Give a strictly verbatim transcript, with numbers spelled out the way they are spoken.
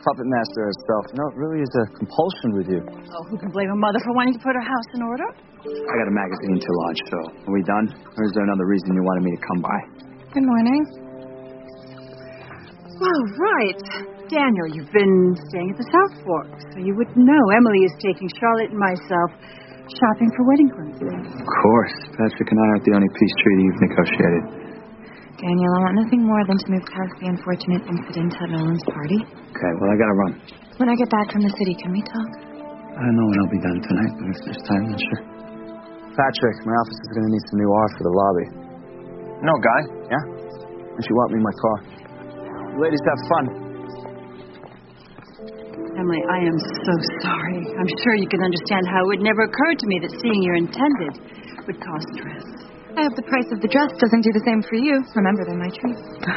puppet master herself. No, it really is a compulsion with you. Oh, who can blame a mother for wanting to put her house in order? I got a magazine to launch, so are we done? Or is there another reason you wanted me to come by? Good morning. Well, right. Daniel, you've been staying at the South Fork, so you would know Emily is taking Charlotte and myself shopping for wedding clothes. Of course. Patrick and I aren't the only peace treaty you've negotiated. Daniel, I want nothing more than to move past the unfortunate incident at Nolan's party. Okay, well, I gotta run. When I get back from the city, can we talk? I don't know when I'll be done tonight, but if there's time, then sure. Patrick, my office is gonna need some new art for the lobby. No, Guy? Yeah? And she want me in my car. You ladies have fun. Emily, I am so sorry. I'm sure you can understand how it would never occur to me that seeing your intended would cause stress. I hope the price of the dress doesn't do the same for you. Remember, they're my treat.